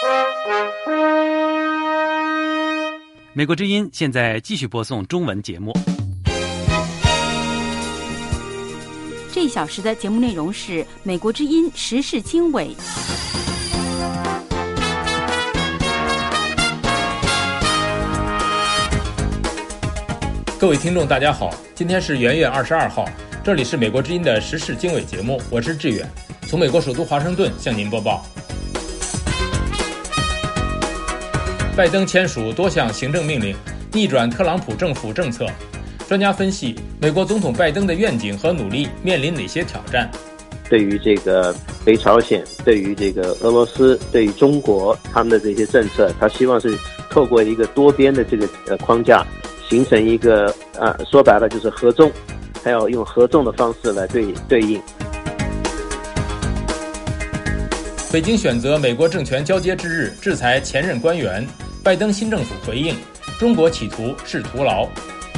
美国之音现在继续播送中文节目。 这一小时的节目内容是美国之音时事经纬。 各位听众大家好，今天是元月22号，这里是美国之音的时事经纬节目，我是志远，从美国首都华盛顿向您播报。拜登签署多项行政命令，逆转特朗普政府政策。专家分析，美国总统拜登的愿景和努力面临哪些挑战？ 对于这个北朝鲜，对于这个俄罗斯，对于中国，他们的这些政策，他希望是透过一个多边的这个框架，形成一个说白了就是合纵，还要用合纵的方式来对应。 北京选择美国政权交接之日制裁前任官员，拜登新政府回应：中国企图是徒劳。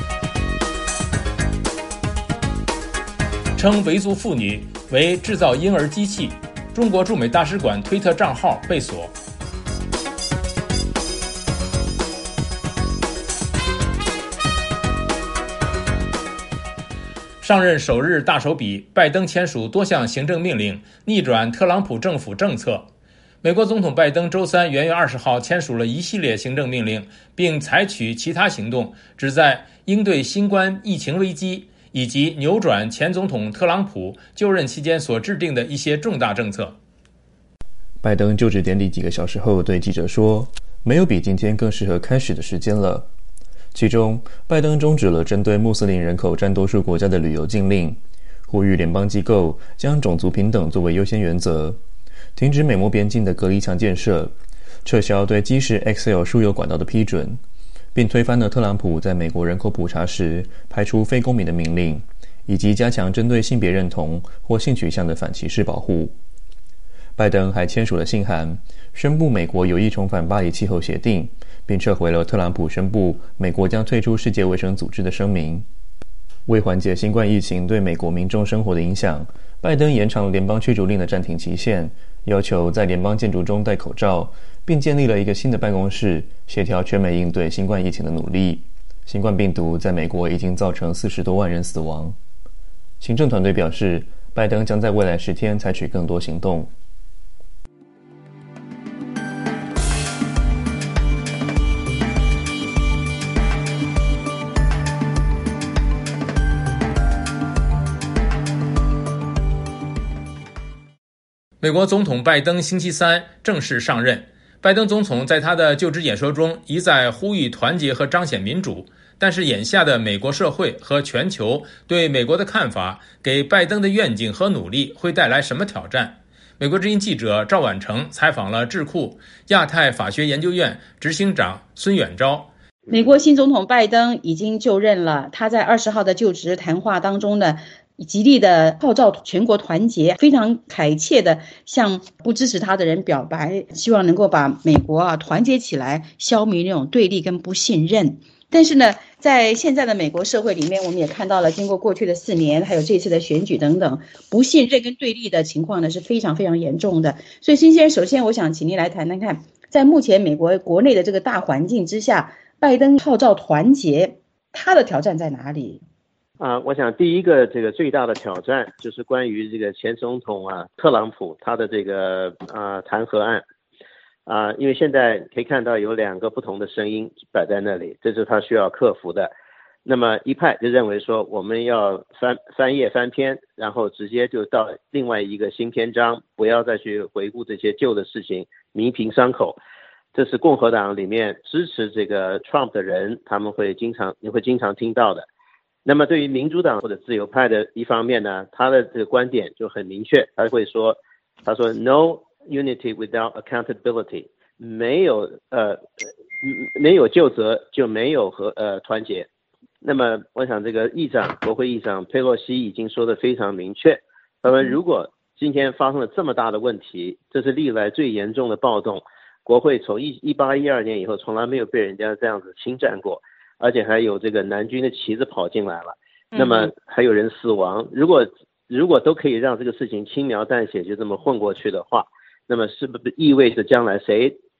称维族妇女为制造婴儿机器，中国驻美大使馆推特账号被锁。上任首日大手笔，拜登签署多项行政命令，逆转特朗普政府政策。美国总统拜登周三元月20号签署了一系列行政命令，并采取其他行动，旨在应对新冠疫情危机，以及扭转前总统特朗普就任期间所制定的一些重大政策。 拜登就职典礼几个小时后对记者说，没有比今天更适合开始的时间了。其中，拜登终止了针对穆斯林人口占多数国家的旅游禁令，呼吁联邦机构将种族平等作为优先原则，停止美墨边境的隔离墙建设，撤销对基石 XL 输油管道的批准，并推翻了特朗普在美国人口普查时排除非公民的命令，以及加强针对性别认同或性取向的反歧视保护。拜登还签署了信函，宣布美国有意重返巴黎气候协定，并撤回了特朗普宣布美国将退出世界卫生组织的声明。为缓解新冠疫情对美国民众生活的影响，拜登延长了联邦驱逐令的暂停期限，要求在联邦建筑中戴口罩，并建立了一个新的办公室，协调全美应对新冠疫情的努力。新冠病毒在美国已经造成40多万人死亡。行政团队表示，拜登将在未来10天采取更多行动。 美国总统拜登星期三正式上任。拜登总统在他的就职演说中一再呼吁团结和彰显民主，但是眼下的美国社会和全球对美国的看法，给拜登的愿景和努力会带来什么挑战？美国之音记者赵婉成采访了智库亚太法学研究院执行长孙远昭。 美国新总统拜登已经就任了，他在20号的就职谈话当中呢，极力的号召全国团结，非常恳切的向不支持他的人表白，希望能够把美国团结起来，消弭那种对立跟不信任。但是呢，在现在的美国社会里面，我们也看到了经过过去的4年，还有这次的选举等等，不信任跟对立的情况呢是非常非常严重的。所以新先生，首先我想请您来谈谈看，在目前美国国内的这个大环境之下，拜登号召团结，他的挑战在哪里？ 我想第一个这个最大的挑战就是关于这个前总统特朗普他的这个弹劾案因为现在可以看到有2个不同的声音摆在那里，这是他需要克服的。那么一派就认为说我们要翻页翻篇，然后直接就到另外一个新篇章，不要再去回顾这些旧的事情，弥平伤口。这是共和党里面支持这个 Trump 的人你会经常听到的。那么对于民主党或者自由派的一方面呢，他的这个观点就很明确，他说 No unity without accountability， 没有究责就没有团结。那么我想这个国会议长佩洛西已经说得非常明确，他说如果今天发生了这么大的问题，这是历来最严重的暴动，国会从1812年以后从来没有被人家这样子侵占过，而且还有这个南军的旗子跑进来了，那么还有人死亡。如果都可以让这个事情轻描淡写就这么混过去的话，那么是不是意味着将来谁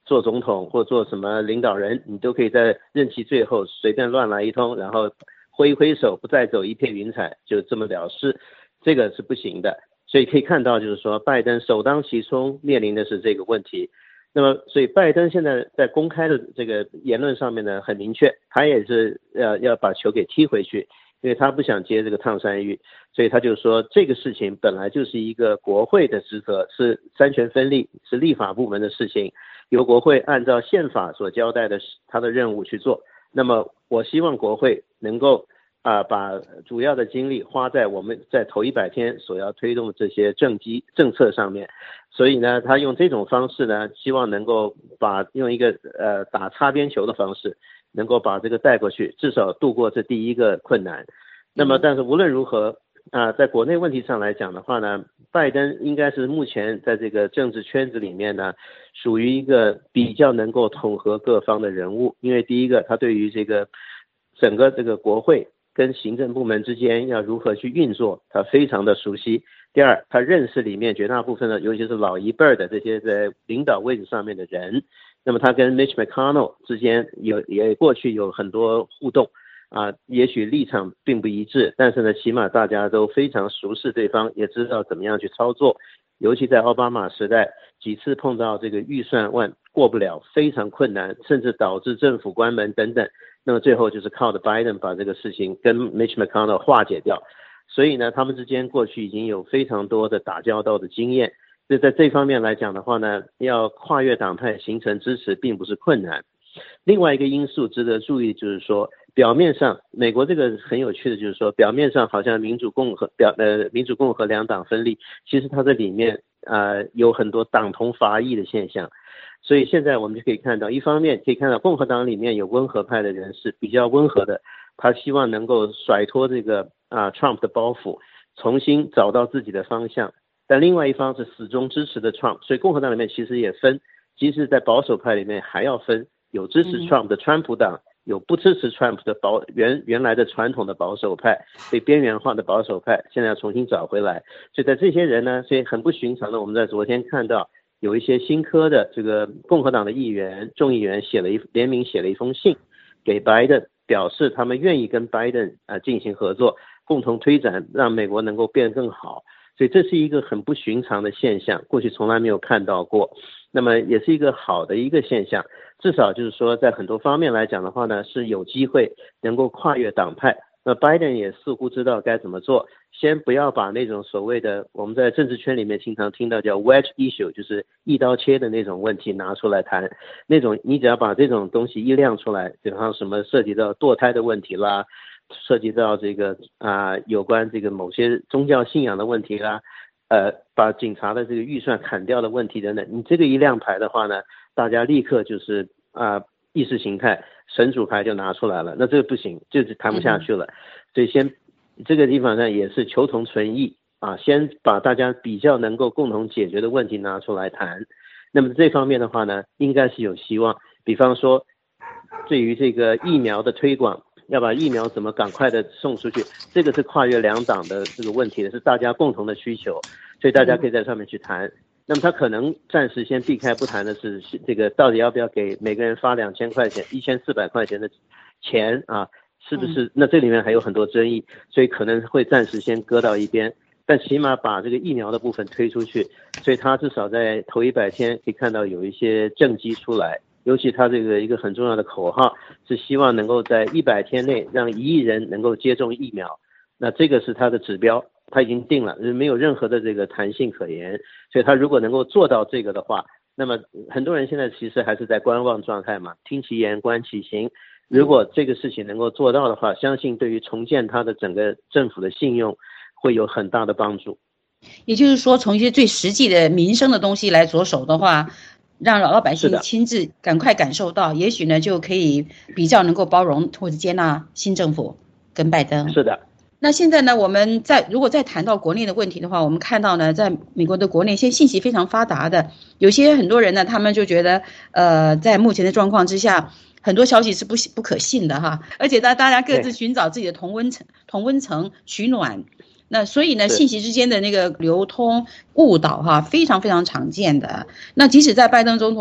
做总统或做什么领导人，你都可以在任期最后随便乱来一通，然后挥一挥手，不再走一片云彩，就这么了事，这个是不行的。所以可以看到，就是说拜登首当其冲面临的是这个问题。那么，所以拜登现在在公开的这个言论上面呢，很明确，他也是要把球给踢回去，因为他不想接这个烫山芋，所以他就说这个事情本来就是一个国会的职责，是三权分立，是立法部门的事情，由国会按照宪法所交代的他的任务去做。那么我希望国会能够把主要的精力花在我们在头100天所要推动的这些政策上面。所以呢，他用这种方式呢，希望能够用一个打擦边球的方式，能够把这个带过去，至少度过这第一个困难。那么，但是无论如何在国内问题上来讲的话呢，拜登应该是目前在这个政治圈子里面呢，属于一个比较能够统合各方的人物。因为第一个，他对于这个整个这个国会跟行政部门之间要如何去运作，他非常的熟悉。第二，他认识里面绝大部分的，尤其是老一辈的这些在领导位置上面的人。那么他跟 Mitch McConnell 之间也过去有很多互动也许立场并不一致，但是呢，起码大家都非常熟识对方，也知道怎么样去操作。尤其在奥巴马时代，几次碰到这个预算案过不了，非常困难，甚至导致政府关门等等。那么最后就是靠着 Biden 把这个事情跟 Mitch McConnell 化解掉。所以呢，他们之间过去已经有非常多的打交道的经验。所以在这方面来讲的话呢，要跨越党派形成支持并不是困难。另外一个因素值得注意，就是说表面上美国这个很有趣的，就是说表面上好像民主共和两党分立，其实它这里面有很多党同伐异的现象。所以现在我们就可以看到，一方面可以看到共和党里面有温和派的人士，比较温和的，他希望能够甩脱这个Trump 的包袱，重新找到自己的方向。但另外一方是始终支持的 Trump， 所以共和党里面其实也分，即使在保守派里面还要分，有支持 Trump 的川普党，有不支持 Trump 的原来的传统的保守派，被边缘化的保守派现在要重新找回来。所以在这些人呢，所以很不寻常的，我们在昨天看到有一些新科的这个共和党的众议员联名写了一封信给 Biden， 表示他们愿意跟 Biden 进行合作，共同推展，让美国能够变得更好。所以这是一个很不寻常的现象，过去从来没有看到过。那么也是一个好的一个现象，至少就是说在很多方面来讲的话呢，是有机会能够跨越党派。那 Biden 也似乎知道该怎么做，先不要把那种所谓的我们在政治圈里面经常听到叫 wedge issue， 就是一刀切的那种问题拿出来谈。那种你只要把这种东西一亮出来，比方什么涉及到堕胎的问题啦，涉及到这个有关这个某些宗教信仰的问题啦，把警察的这个预算砍掉的问题等等，你这个一亮牌的话呢，大家立刻就是意识形态神主牌就拿出来了，那这个不行，就是谈不下去了。所以先这个地方呢也是求同存异先把大家比较能够共同解决的问题拿出来谈。那么这方面的话呢，应该是有希望。比方说对于这个疫苗的推广，要把疫苗怎么赶快的送出去，这个是跨越两党的这个问题的，是大家共同的需求，所以大家可以在上面去谈。那么他可能暂时先避开不谈的是这个到底要不要给每个人发2000块钱1400块钱的钱是不是？那这里面还有很多争议，所以可能会暂时先搁到一边，但起码把这个疫苗的部分推出去，所以他至少在头100天可以看到有一些政绩出来。尤其他这个一个很重要的口号是希望能够在100天内让1亿人能够接种疫苗，那这个是他的指标，他已经定了，没有任何的这个弹性可言。所以他如果能够做到这个的话，那么很多人现在其实还是在观望状态嘛，听其言观其行。如果这个事情能够做到的话，相信对于重建他的整个政府的信用会有很大的帮助。 也就是说，从一些最实际的民生的东西来着手的话，让老百姓亲自赶快感受到，也许呢就可以比较能够包容或者接纳新政府跟拜登。 是的。 那现在呢，我们如果再谈到国内的问题的话，我们看到呢，在美国的国内，现在信息非常发达的，有些很多人呢，他们就觉得，在目前的状况之下，很多消息是不可信的哈，而且大家各自寻找自己的同温层取暖。那所以呢，信息之间的那个流通误导非常非常常见的。那即使在拜登总统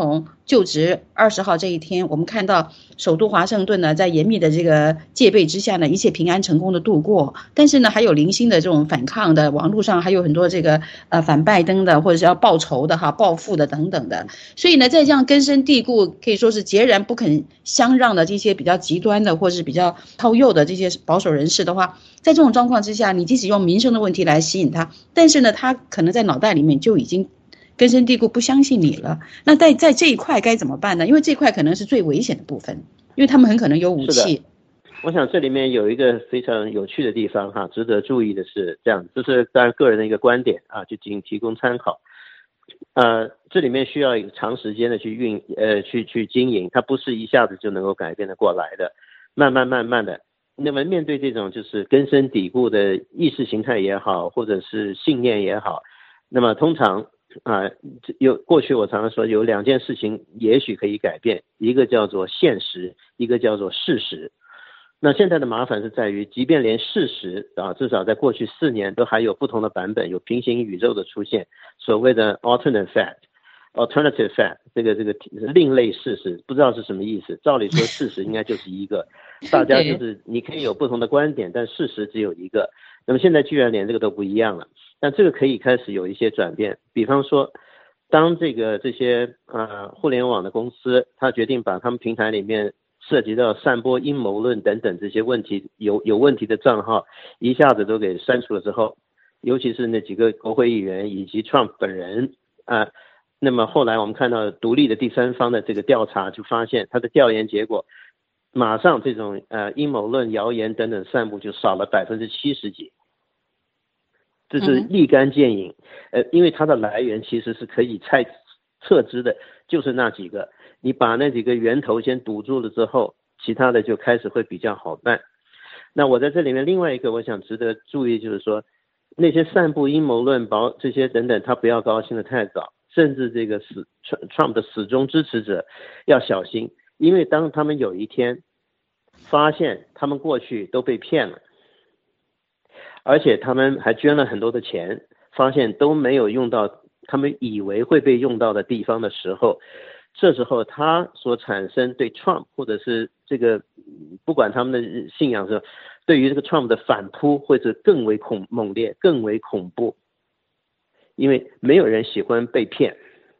就职20号这一天，我们看到首都华盛顿呢，在严密的这个戒备之下呢，一切平安成功的度过。但是呢，还有零星的这种反抗的，网络上还有很多这个反拜登的，或者是要报仇的报复的等等的。所以呢，在这样根深蒂固，可以说是截然不肯相让的这些比较极端的，或者是比较靠右的这些保守人士的话，在这种状况之下，你即使用民生的问题来吸引他，但是呢，他可能在脑袋里面就已经根深蒂固不相信你了。那在这一块该怎么办呢？因为这一块可能是最危险的部分，因为他们很可能有武器。 我想这里面有一个非常有趣的地方值得注意的是这样，这是当然个人的一个观点就仅提供参考。这里面需要一个长时间的去经营，它不是一下子就能够改变得过来的，慢慢的。那么面对这种就是根深蒂固的意识形态也好，或者是信念也好，那么通常过去我常常说有2件事情也许可以改变，一个叫做现实，一个叫做事实。那现在的麻烦是在于，即便连事实至少在过去4年都还有不同的版本，有平行宇宙的出现，所谓的 alternative fact， 这个另类事实，不知道是什么意思。照理说事实应该就是一个，大家就是你可以有不同的观点，但事实只有一个。那么现在居然连这个都不一样了，但这个可以开始有一些转变。比方说，当这些互联网的公司，他决定把他们平台里面涉及到散播阴谋论等等这些问题有问题的账号一下子都给删除了之后，尤其是那几个国会议员以及 Trump 本人那么后来我们看到独立的第三方的这个调查，就发现他的调研结果马上这种阴谋论谣言等等散布就少了70%几，这是立竿见影。因为它的来源其实是可以测知的，就是那几个，你把那几个源头先堵住了之后，其他的就开始会比较好办。那我在这里面另外一个我想值得注意就是说，那些散布阴谋论这些等等，他不要高兴的太早，甚至这个Trump 的死忠支持者要小心，因为当他们有一天发现他们过去都被骗了，而且他们还捐了很多的钱，发现都没有用到他们以为会被用到的地方的时候，这时候他所产生对 Trump 或者是这个不管他们的信仰是对于这个 Trump 的反扑会是更为猛烈，更为恐怖，因为没有人喜欢被骗。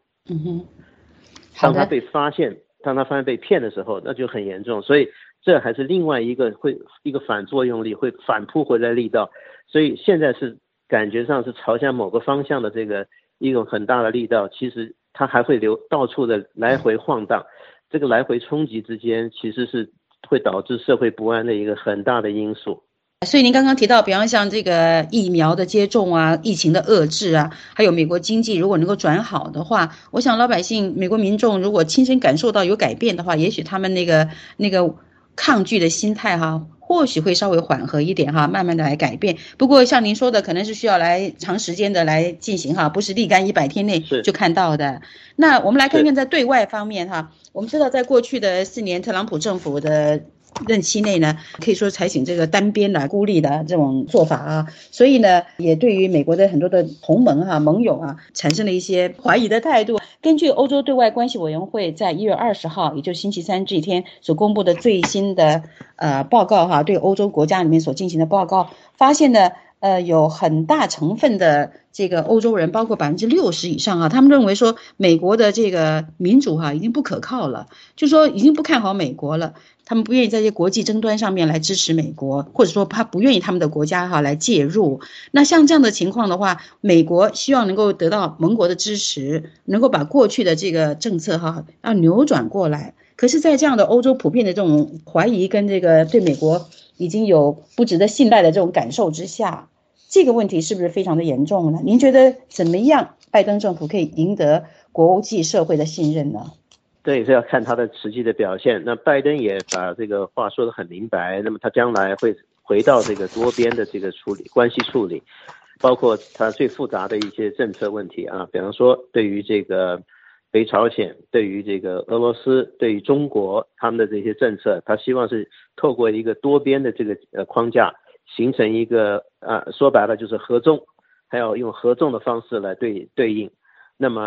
当他发现被骗的时候，那就很严重，所以这还是另外一个反作用力，会反扑回来力道。所以现在是感觉上是朝向某个方向的这个一种很大的力道，其实它还会到处的来回晃荡，这个来回冲击之间其实是会导致社会不安的一个很大的因素。 所以您刚刚提到，比方像这个疫苗的接种啊，疫情的遏制啊，还有美国经济如果能够转好的话，我想老百姓、美国民众如果亲身感受到有改变的话，也许他们那个抗拒的心态或许会稍微缓和一点慢慢的来改变。不过像您说的，可能是需要来长时间的来进行不是立竿100天内就看到的。那我们来看看在对外方面我们知道在过去的4年特朗普政府的任期内呢，可以说采取这个单边孤立的这种做法所以呢，也对于美国的很多的同盟盟友产生了一些怀疑的态度。根据欧洲对外关系委员会在1月20号，也就是星期三这一天所公布的最新的报告对欧洲国家里面所进行的报告，发现呢有很大成分的这个欧洲人，包括60%以上他们认为说美国的这个民主已经不可靠了，就说已经不看好美国了，他们不愿意在这些国际争端上面来支持美国，或者说他不愿意他们的国家来介入。那像这样的情况的话，美国希望能够得到盟国的支持，能够把过去的这个政策要扭转过来。可是在这样的欧洲普遍的这种怀疑跟这个对美国已经有不值得信赖的这种感受之下，这个问题是不是非常的严重呢？您觉得怎么样拜登政府可以赢得国际社会的信任呢？ 对，这要看他的实际的表现。那拜登也把这个话说得很明白，那么他将来会回到这个多边的这个关系处理，包括他最复杂的一些政策问题比方说对于这个北朝鲜，对于这个俄罗斯，对于中国，他们的这些政策，他希望是透过一个多边的这个框架，形成一个说白了就是合纵，还要用合纵的方式来对应。那么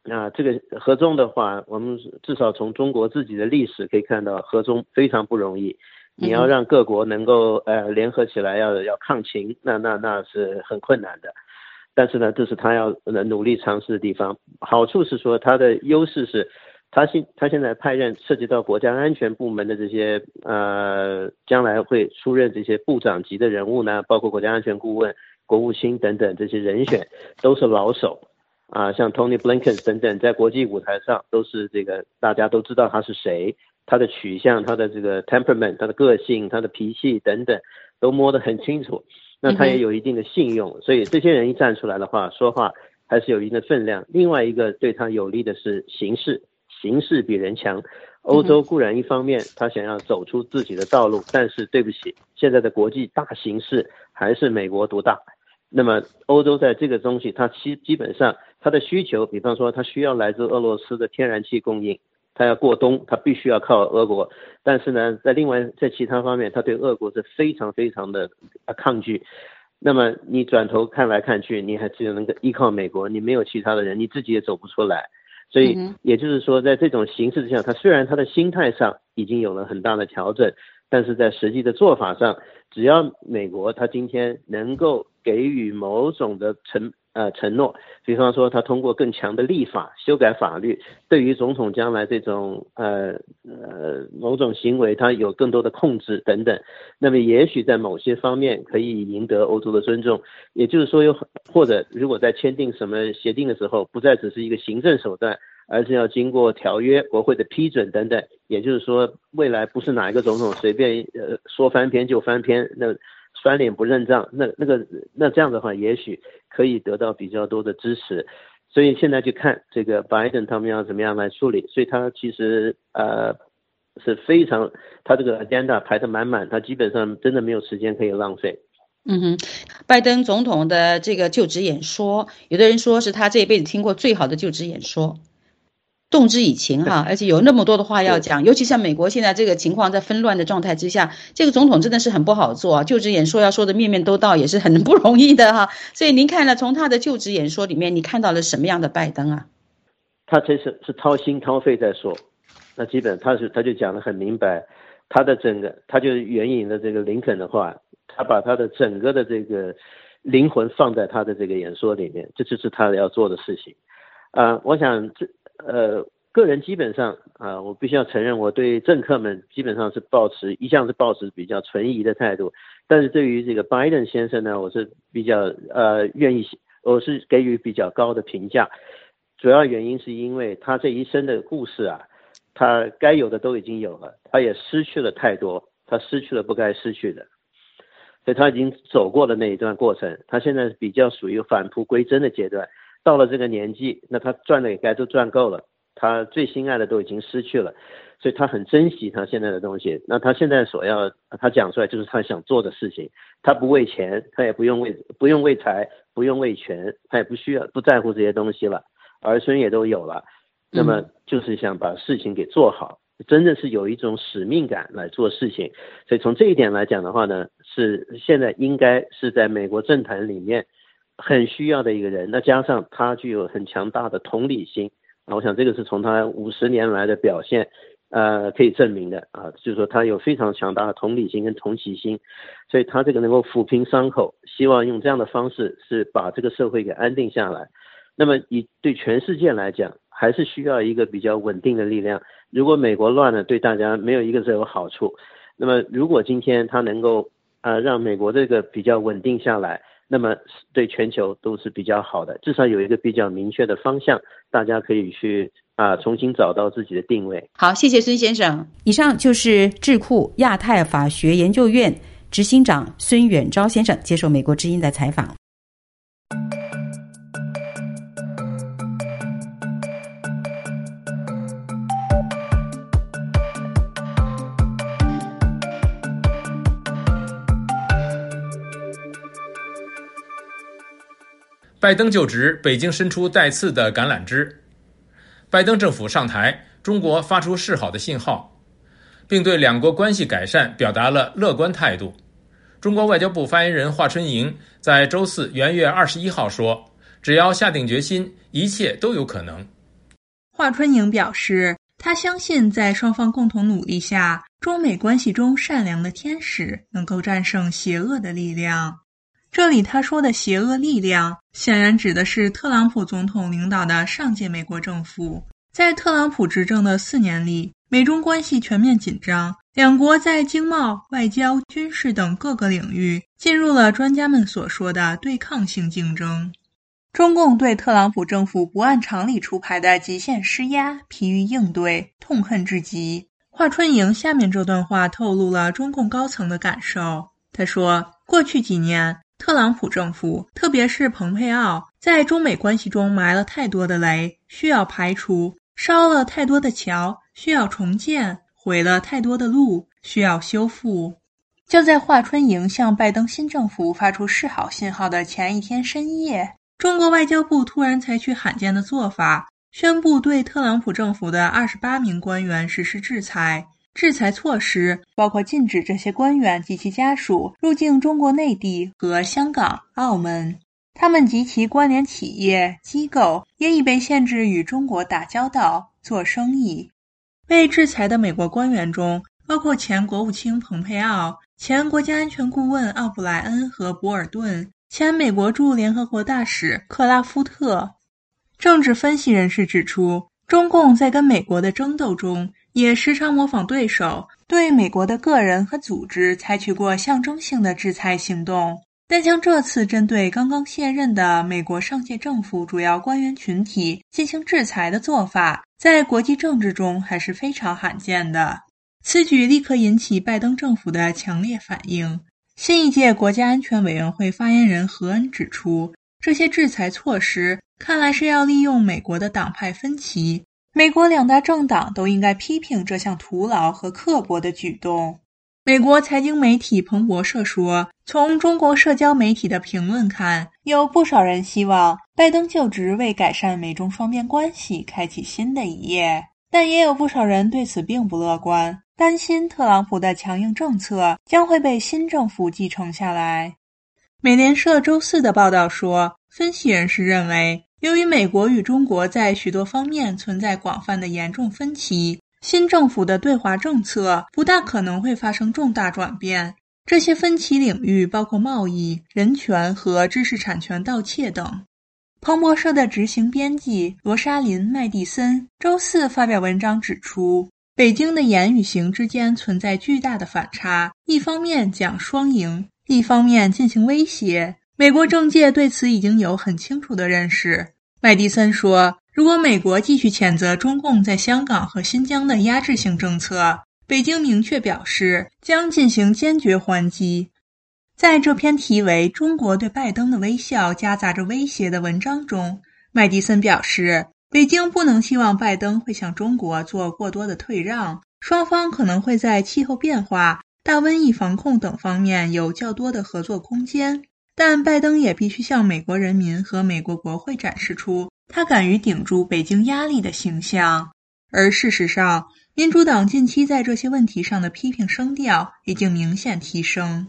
这个和中的话，我们至少从中国自己的历史可以看到，和中非常不容易。你要让各国能够联合起来要抗秦，那是很困难的。但是呢，这是他要努力尝试的地方。好处是说，他的优势是，他现在派任涉及到国家安全部门的这些将来会出任这些部长级的人物呢，包括国家安全顾问、国务卿等等这些人选都是老手像 Tony Blinken 等等，在国际舞台上都是这个大家都知道他是谁，他的取向、他的这个 temperament、他的个性、他的脾气等等都摸得很清楚。那他也有一定的信用，所以这些人一站出来的话，说话还是有一定的分量。另外一个对他有利的是形势比人强。欧洲固然一方面他想要走出自己的道路，但是对不起，现在的国际大形势还是美国独大。那么欧洲在这个东西，它基本上它的需求，比方说它需要来自俄罗斯的天然气供应，它要过冬，它必须要靠俄国。但是呢，在其他方面，它对俄国是非常非常的抗拒。那么你转头看来看去，你还只有能够依靠美国，你没有其他的人，你自己也走不出来。所以也就是说，在这种形势之下，它虽然它的心态上已经有了很大的调整，但是在实际的做法上，只要美国它今天能够给予某种的承诺，比方说他通过更强的立法修改法律，对于总统将来这种某种行为他有更多的控制等等，那么也许在某些方面可以赢得欧洲的尊重。也就是说或者如果在签订什么协定的时候，不再只是一个行政手段，而是要经过条约、国会的批准等等。也就是说，未来不是哪一个总统随便说翻篇就翻篇，那翻脸不认账，那这样的话，也许可以得到比较多的支持。所以现在就看这个拜登他们要怎么样来处理。所以他其实是非常，他这个 agenda 排得满满，他基本上真的没有时间可以浪费。 拜登总统的这个就职演说，有的人说是他这一辈子听过最好的就职演说。动之以情而且有那么多的话要讲，尤其像美国现在这个情况在纷乱的状态之下，这个总统真的是很不好做就职演说要说的面面都到，也是很不容易的所以您看了从他的就职演说里面，你看到了什么样的拜登啊？ 他其实是掏心掏肺在说，那基本他就讲得很明白，他就援引了这个林肯的话，他把他的整个的这个灵魂放在他的这个演说里面，这就是他要做的事情。我想个人基本上我必须要承认，我对政客们基本上是一向是抱持比较存疑的态度。但是对于这个拜登先生呢，我是比较我是给予比较高的评价。主要原因是因为他这一生的故事他该有的都已经有了，他也失去了太多，他失去了不该失去的，所以他已经走过了那一段过程。他现在比较属于返璞归真的阶段。到了这个年纪，那他赚的也该都赚够了，他最心爱的都已经失去了，所以他很珍惜他现在的东西。那他现在他讲出来就是他想做的事情，他不为钱，他也不用为财，不用为权，他也不在乎这些东西了，儿孙也都有了，那么就是想把事情给做好，真的是有一种使命感来做事情。所以从这一点来讲的话呢，是现在应该是在美国政坛里面很需要的一个人。那加上他具有很强大的同理心我想这个是从他50年来的表现可以证明的就是说他有非常强大的同理心跟同情心，所以他这个能够抚平伤口，希望用这样的方式是把这个社会给安定下来。那么对全世界来讲，还是需要一个比较稳定的力量。如果美国乱了，对大家没有一个是有好处。那么如果今天他能够让美国这个比较稳定下来，那么对全球都是比较好的，至少有一个比较明确的方向，大家可以去重新找到自己的定位。 好，谢谢孙先生。以上就是智库亚太法学研究院执行长孙远昭先生接受美国之音的采访。 拜登就职，北京伸出带刺的橄榄枝。拜登政府上台，中国发出示好的信号，并对两国关系改善表达了乐观态度。中国外交部发言人华春莹在周四元月21号说，只要下定决心，一切都有可能。 华春莹表示，他相信在双方共同努力下，中美关系中善良的天使能够战胜邪恶的力量。这里他说的邪恶力量，显然指的是特朗普总统领导的上届美国政府。在特朗普执政的4年里，美中关系全面紧张，两国在经贸、外交、军事等各个领域进入了专家们所说的对抗性竞争。中共对特朗普政府不按常理出牌的极限施压疲于应对，痛恨至极。华春莹下面这段话透露了中共高层的感受。他说，过去几年，特朗普政府，特别是蓬佩奥，在中美关系中埋了太多的雷，需要排除；烧了太多的桥，需要重建；毁了太多的路，需要修复。就在华春莹向拜登新政府发出示好信号的前一天深夜，中国外交部突然采取罕见的做法，宣布对特朗普政府的28名官员实施制裁。制裁措施包括禁止这些官员及其家属入境中国内地和香港、澳门。他们及其关联企业、机构也已被限制与中国打交道、做生意。被制裁的美国官员中，包括前国务卿蓬佩奥、前国家安全顾问奥布莱恩和博尔顿、前美国驻联合国大使克拉夫特。政治分析人士指出，中共在跟美国的争斗中也时常模仿对手，对美国的个人和组织采取过象征性的制裁行动。但像这次针对刚刚卸任的美国上届政府主要官员群体进行制裁的做法，在国际政治中还是非常罕见的。此举立刻引起拜登政府的强烈反应。新一届国家安全委员会发言人何恩指出，这些制裁措施看来是要利用美国的党派分歧，美国两大政党都应该批评这项徒劳和刻薄的举动。美国财经媒体彭博社说，从中国社交媒体的评论看，有不少人希望拜登就职为改善美中双边关系开启新的一页，但也有不少人对此并不乐观，担心特朗普的强硬政策将会被新政府继承下来。美联社周4的报道说，分析人士认为，由于美国与中国在许多方面存在广泛的严重分歧，新政府的对华政策不大可能会发生重大转变。这些分歧领域包括贸易、人权和知识产权盗窃等。彭博社的执行编辑罗莎琳·麦蒂森周4发表文章指出，北京的言与行之间存在巨大的反差，一方面讲双赢，一方面进行威胁。美国政界对此已经有很清楚的认识。麦迪森说，如果美国继续谴责中共在香港和新疆的压制性政策，北京明确表示将进行坚决还击。在这篇题为《中国对拜登的微笑夹杂着威胁》的文章中，麦迪森表示，北京不能期望拜登会向中国做过多的退让，双方可能会在气候变化、大瘟疫防控等方面有较多的合作空间，但拜登也必须向美国人民和美国国会展示出他敢于顶住北京压力的形象。而事实上，民主党近期在这些问题上的批评声调已经明显提升。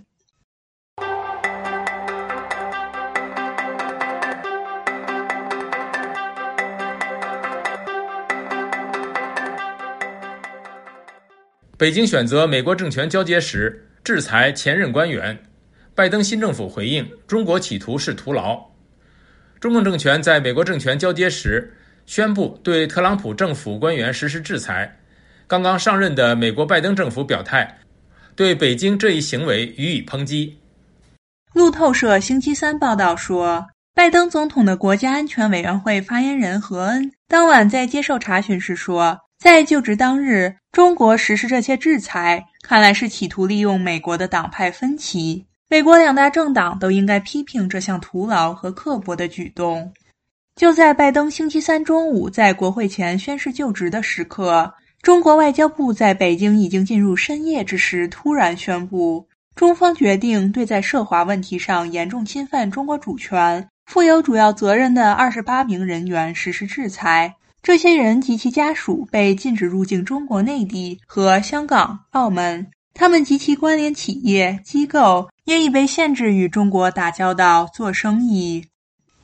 北京选择美国政权交接时制裁前任官员，拜登新政府回应，中国企图是徒劳。中共政权在美国政权交接时宣布对特朗普政府官员实施制裁。刚刚上任的美国拜登政府表态，对北京这一行为予以抨击。 路透社星期3报道说，拜登总统的国家安全委员会发言人何恩当晚在接受查询时说，在就职当日，中国实施这些制裁，看来是企图利用美国的党派分歧。美国两大政党都应该批评这项徒劳和刻薄的举动。就在拜登星期3中午在国会前宣誓就职的时刻，中国外交部在北京已经进入深夜之时突然宣布，中方决定对在涉华问题上严重侵犯中国主权、负有主要责任的28名人员实施制裁。这些人及其家属被禁止入境中国内地和香港、澳门，他们及其关联企业、机构也已被限制与中国打交道、做生意。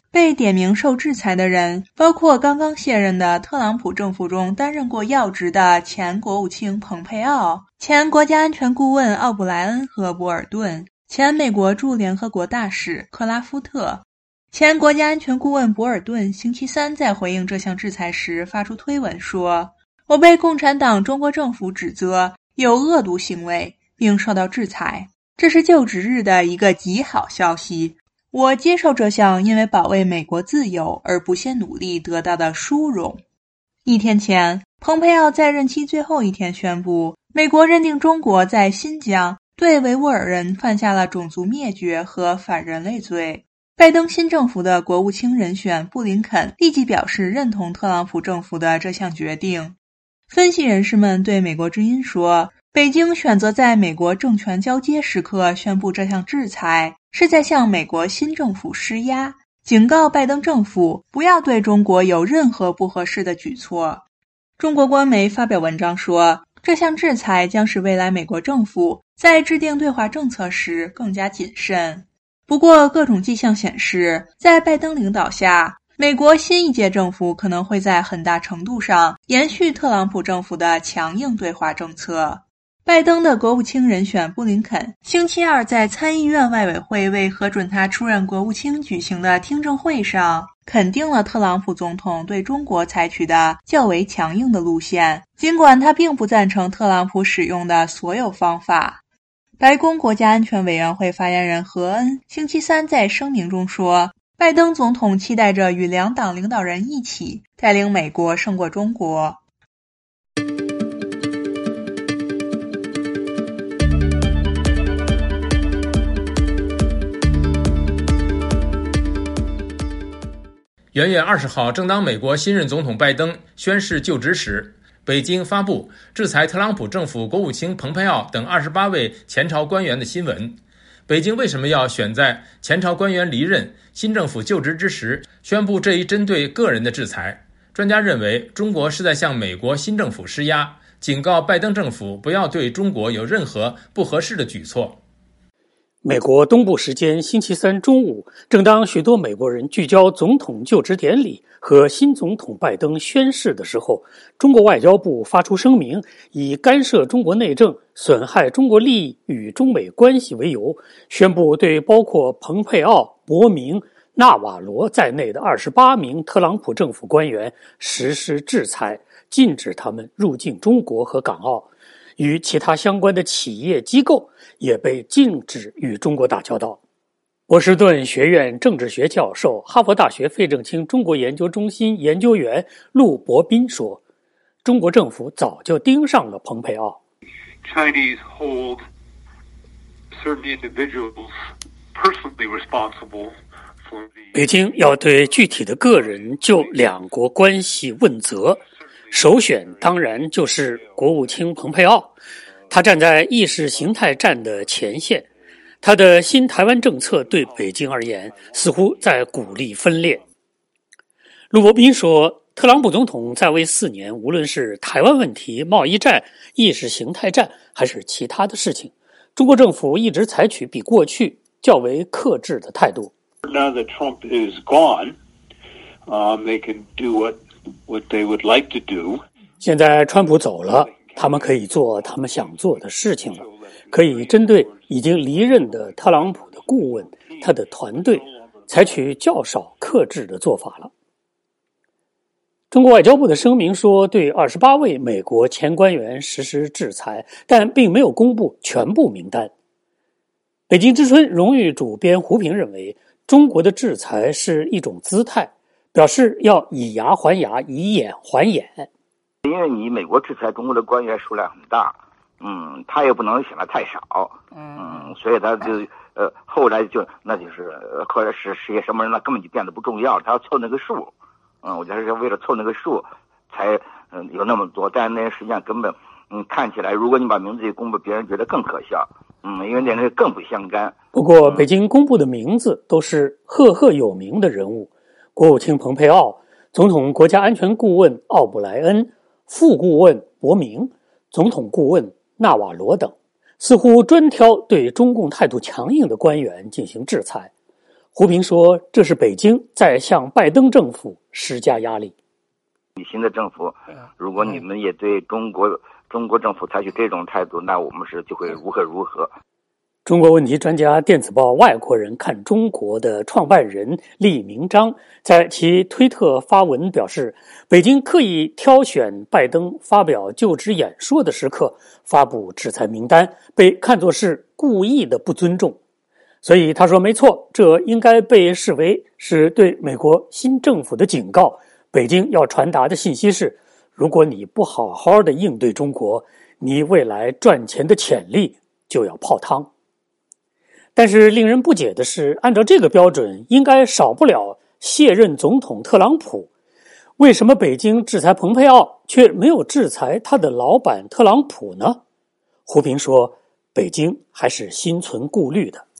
被点名受制裁的人包括刚刚卸任的特朗普政府中担任过要职的前国务卿蓬佩奥、前国家安全顾问奥布莱恩和博尔顿、前美国驻联合国大使克拉夫特。前国家安全顾问博尔顿星期三在回应这项制裁时发出推文说：“我被共产党中国政府指责有恶毒行为，并受到制裁。这是就职日的一个极好消息。我接受这项因为保卫美国自由而不懈努力得到的殊荣。”一天前，蓬佩奥在任期最后一天宣布，美国认定中国在新疆对维吾尔人犯下了种族灭绝和反人类罪。拜登新政府的国务卿人选布林肯立即表示认同特朗普政府的这项决定。分析人士们对美国之音说，北京选择在美国政权交接时刻宣布这项制裁，是在向美国新政府施压，警告拜登政府不要对中国有任何不合适的举措。中国官媒发表文章说，这项制裁将使未来美国政府在制定对华政策时更加谨慎。不过，各种迹象显示，在拜登领导下，美国新一届政府可能会在很大程度上延续特朗普政府的强硬对华政策。拜登的国务卿人选布林肯星期二在参议院外委会为核准他出任国务卿举行的听证会上，肯定了特朗普总统对中国采取的较为强硬的路线，尽管他并不赞成特朗普使用的所有方法。白宫国家安全委员会发言人何恩星期三在声明中说，拜登总统期待着与两党领导人一起带领美国胜过中国。 元月20号，正当美国新任总统拜登宣誓就职时，北京发布制裁特朗普政府国务卿蓬佩奥等28位前朝官员的新闻。北京为什么要选在前朝官员离任、新政府就职之时宣布这一针对个人的制裁？专家认为，中国是在向美国新政府施压，警告拜登政府不要对中国有任何不合适的举措。 美国东部时间星期三中午，正当许多美国人聚焦总统就职典礼和新总统拜登宣誓的时候，中国外交部发出声明，以干涉中国内政、损害中国利益与中美关系为由，宣布对包括蓬佩奥、伯明、纳瓦罗在内的28名特朗普政府官员实施制裁，禁止他们入境中国和港澳。与其他相关的企业机构也被禁止与中国打交道。波士顿学院政治学教授、哈佛大学费正清中国研究中心研究员陆博斌说，中国政府早就盯上了蓬佩奥。 Chinese hold certain individuals personally responsible for the... 北京要对具体的个人就两国关系问责，首选当然就是国务卿蓬佩奥，他站在意识形态战的前线，他的新台湾政策对北京而言似乎在鼓励分裂。陆博斌说，特朗普总统在位4年，无论是台湾问题、贸易战、意识形态战还是其他的事情，中国政府一直采取比过去较为克制的态度。 Now that Trump is gone, they can do what they would like to do. 现在川普走了，他们可以做他们想做的事情了，可以针对已经离任的特朗普的顾问、他的团队采取较少克制的做法了。中国外交部的声明说，对28位美国前官员实施制裁，但并没有公布全部名单。北京之春荣誉主编胡平认为，中国的制裁是一种姿态，表示要以牙还牙，以眼还眼。 因为你美国制裁中国的官员数量很大，他也不能显得太少，所以他就后来那就是或者是些什么人，那根本就变得不重要，他要凑那个数，我觉得是为了凑那个数才有那么多，但那实际上根本看起来，如果你把名字一公布，别人觉得更可笑，因为那人更不相干。 不过北京公布的名字都是赫赫有名的人物，国务卿蓬佩奥、总统国家安全顾问奥布莱恩、副顾问伯明、总统顾问纳瓦罗等，似乎专挑对中共态度强硬的官员进行制裁。 胡平说，这是北京在向拜登政府施加压力。 新的政府，如果你们也对中国政府采取这种态度，那我们就会如何。 中国问题专家电子报外国人看中国的创办人厉明章在其推特发文表示，北京刻意挑选拜登发表就职演说的时刻发布制裁名单，被看作是故意的不尊重。所以他说没错，这应该被视为是对美国新政府的警告。北京要传达的信息是，如果你不好好的应对中国，你未来赚钱的潜力就要泡汤。但是令人不解的是，按照这个标准，应该少不了卸任总统特朗普。为什么北京制裁蓬佩奥，却没有制裁他的老板特朗普呢？胡平说，北京还是心存顾虑的。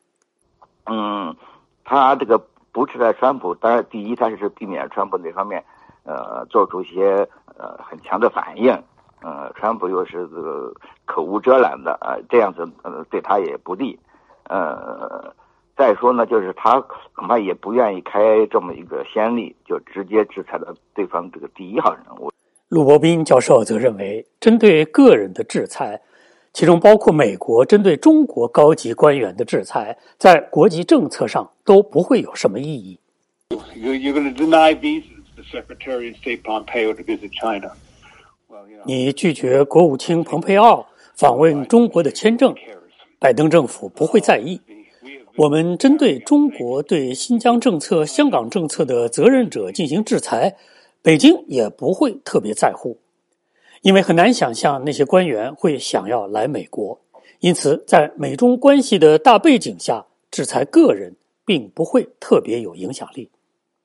他这个不制裁川普，当然第一，他是避免川普那方面做出一些很强的反应。川普又是这个口无遮拦的这样子对他也不利。再说呢，就是他恐怕也不愿意开这么一个先例，就直接制裁了对方这个第一号人物。 陆伯斌教授则认为，针对个人的制裁，其中包括美国针对中国高级官员的制裁，在国际政策上都不会有什么意义。 You're going to deny visas to Secretary of State Pompeo to visit China. 你拒绝国务卿蓬佩奥访问中国的签证，拜登政府不会在意。我们针对中国对新疆政策、香港政策的责任者进行制裁，北京也不会特别在乎，因为很难想象那些官员会想要来美国。因此，在美中关系的大背景下，制裁个人并不会特别有影响力。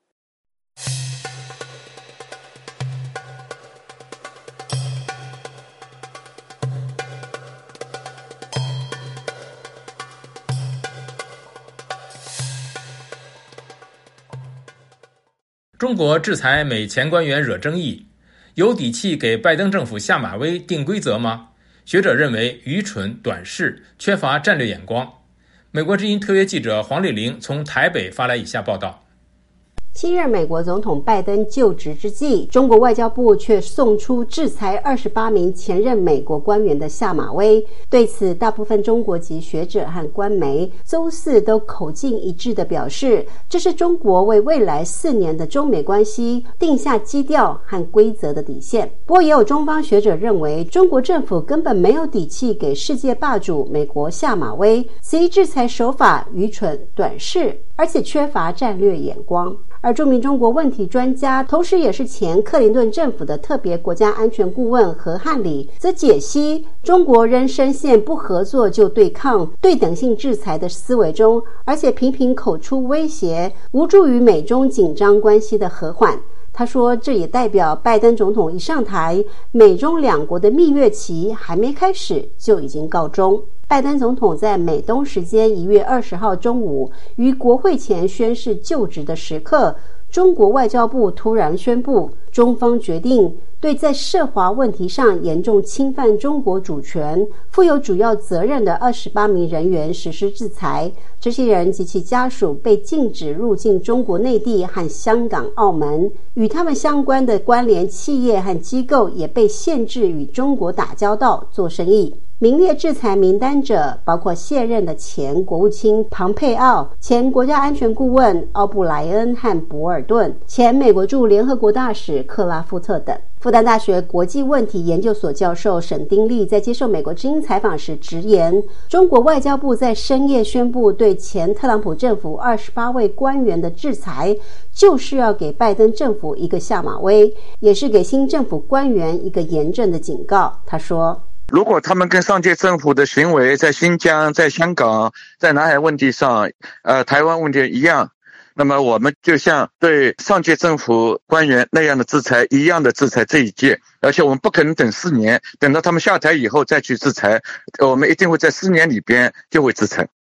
中国制裁美前官员惹争议，有底气给拜登政府下马威定规则吗？学者认为愚蠢、短视，缺乏战略眼光。美国之音特约记者黄丽玲从台北发来以下报道。 新任美国总统拜登就职之际，中国外交部却送出制裁28名前任美国官员的下马威。对此，大部分中国籍学者和官媒周四都口径一致地表示，这是中国为未来4年的中美关系定下基调和规则的底线。不过，也有中方学者认为，中国政府根本没有底气给世界霸主美国下马威，此一制裁手法愚蠢、短视，而且缺乏战略眼光。而著名中国问题专家，同时也是前克林顿政府的特别国家安全顾问何汉礼，则解析中国仍深陷不合作就对抗、对等性制裁的思维中，而且频频口出威胁，无助于美中紧张关系的和缓。他说，这也代表拜登总统一上台，美中两国的蜜月期还没开始就已经告终。拜登总统在美东时间1月20号中午于国会前宣誓就职的时刻，中国外交部突然宣布，中方决定对在涉华问题上严重侵犯中国主权、负有主要责任的28名人员实施制裁。这些人及其家属被禁止入境中国内地和香港、澳门，与他们相关的关联企业和机构也被限制与中国打交道、做生意。名列制裁名单者包括卸任的前国务卿庞佩奥、前国家安全顾问奥布莱恩和博尔顿、前美国驻联合国大使克拉夫特等。复旦大学国际问题研究所教授沈丁立在接受美国之音采访时直言，中国外交部在深夜宣布对前特朗普政府28位官员的制裁，就是要给拜登政府一个下马威，也是给新政府官员一个严正的警告。他说， 如果他们跟上届政府的行为在新疆、在香港、在南海问题上、台湾问题一样，那么我们就像对上届政府官员那样的制裁一样的制裁这一届，而且我们不可能等4年，等到他们下台以后再去制裁，我们一定会在4年里边就会制裁。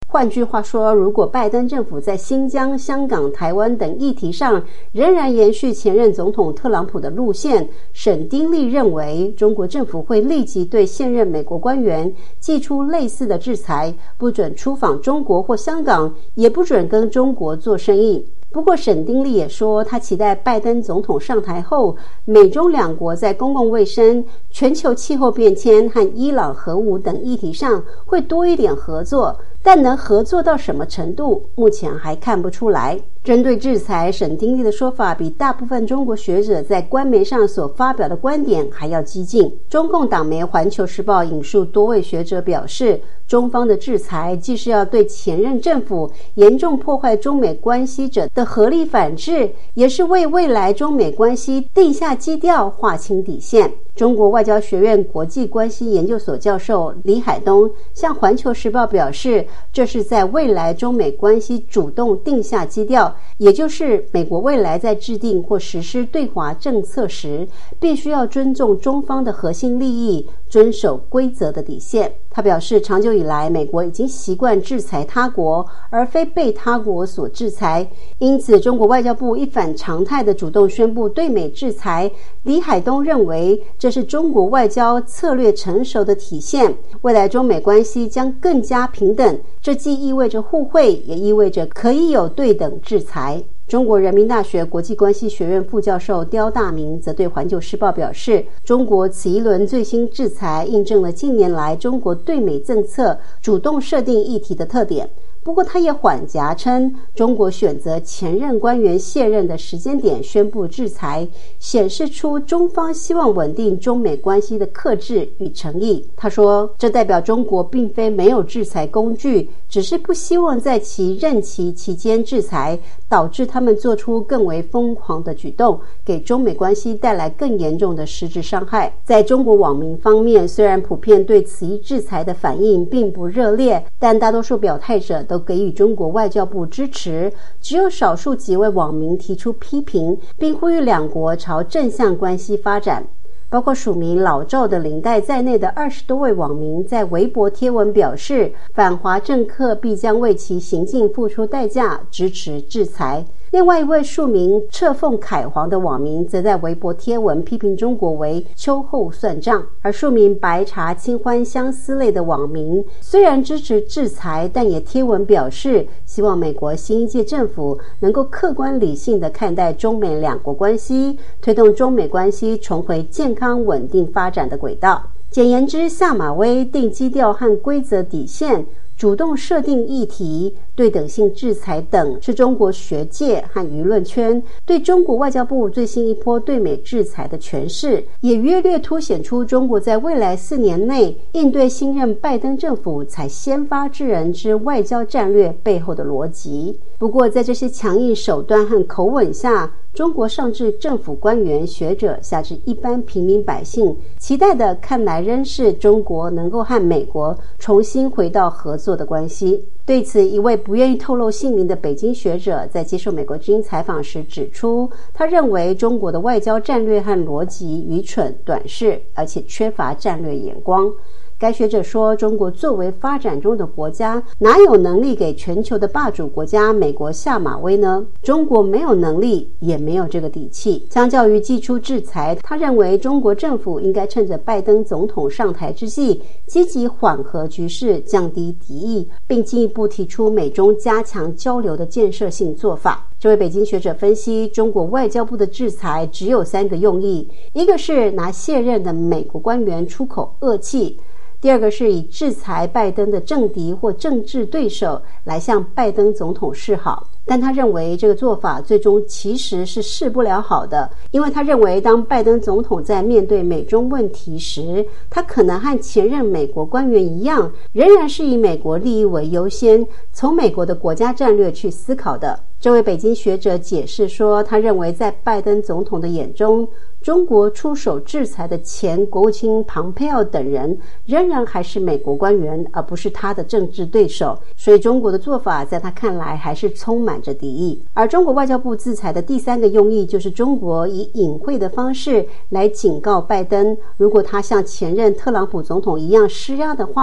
换句话说，如果拜登政府在新疆、香港、台湾等议题上仍然延续前任总统特朗普的路线，沈丁利认为中国政府会立即对现任美国官员祭出类似的制裁，不准出访中国或香港，也不准跟中国做生意。不过沈丁利也说，他期待拜登总统上台后，美中两国在公共卫生、全球气候变迁和伊朗核武等议题上会多一点合作，但能合作到什么程度，目前还看不出来。针对制裁，沈丁利的说法比大部分中国学者在官媒上所发表的观点还要激进。中共党媒《环球时报》引述多位学者表示，中方的制裁既是要对前任政府严重破坏中美关系者的合力反制，也是为未来中美关系定下基调、划清底线。中国外交学院国际关系研究所教授李海东向《环球时报》表示，这是在未来中美关系主动定下基调，也就是美国未来在制定或实施对华政策时，必须要尊重中方的核心利益，遵守规则的底线。他表示，长久以来，美国已经习惯制裁他国，而非被他国所制裁，因此中国外交部一反常态的主动宣布对美制裁。李海东认为，这是中国外交策略成熟的体现，未来中美关系将更加平等，这既意味着互惠，也意味着可以有对等制裁。中国人民大学国际关系学院副教授刁大明则对《环球时报》表示，中国此一轮最新制裁印证了近年来中国对美政策主动设定议题的特点。不过他也缓颊称，中国选择前任官员卸任的时间点宣布制裁，显示出中方希望稳定中美关系的克制与诚意。他说，这代表中国并非没有制裁工具，只是不希望在其任期期间制裁，导致他们做出更为疯狂的举动，给中美关系带来更严重的实质伤害。在中国网民方面，虽然普遍对此一制裁的反应并不热烈，但大多数表态者都给予中国外交部支持，只有少数几位网民提出批评，并呼吁两国朝正向关系发展。包括署名老赵的领带在内的20多位网民在微博贴文表示，反华政客必将为其行径付出代价，支持制裁。另外一位署名彻凤凯皇的网民则在微博贴文批评中国为秋后算账，而署名白茶清欢相思类的网民虽然支持制裁，但也贴文表示希望美国新一届政府能够客观理性地看待中美两国关系，推动中美关系重回健康稳定发展的轨道。简言之，下马威、定基调和规则底线，主动设定议题、对等性制裁等，是中国学界和舆论圈对中国外交部最新一波对美制裁的诠释，也约略凸显出中国在未来4年内应对新任拜登政府才先发制人之外交战略背后的逻辑。不过，在这些强硬手段和口吻下，中国上至政府官员、学者，下至一般平民百姓，期待的看来仍是中国能够和美国重新回到合作的关系。对此，一位不愿意透露姓名的北京学者在接受美国之音采访时指出，他认为中国的外交战略和逻辑愚蠢、短视，而且缺乏战略眼光。该学者说，中国作为发展中的国家，哪有能力给全球的霸主国家美国下马威呢？中国没有能力，也没有这个底气。相较于祭出制裁，他认为中国政府应该趁着拜登总统上台之际，积极缓和局势，降低敌意，并进一步提出美中加强交流的建设性做法。这位北京学者分析，中国外交部的制裁只有3个用意，一个是拿卸任的美国官员出口恶气，第二个是以制裁拜登的政敌或政治对手来向拜登总统示好。但他认为这个做法最终其实是示不了好的，因为他认为当拜登总统在面对美中问题时，他可能和前任美国官员一样，仍然是以美国利益为优先，从美国的国家战略去思考的。这位北京学者解释说，他认为在拜登总统的眼中，中国出手制裁的前国务卿庞佩奥等人仍然还是美国官员，而不是他的政治对手，所以中国的做法在他看来还是充满着敌意。而中国外交部制裁的第3个用意，就是中国以隐晦的方式来警告拜登，如果他像前任特朗普总统一样施压的话，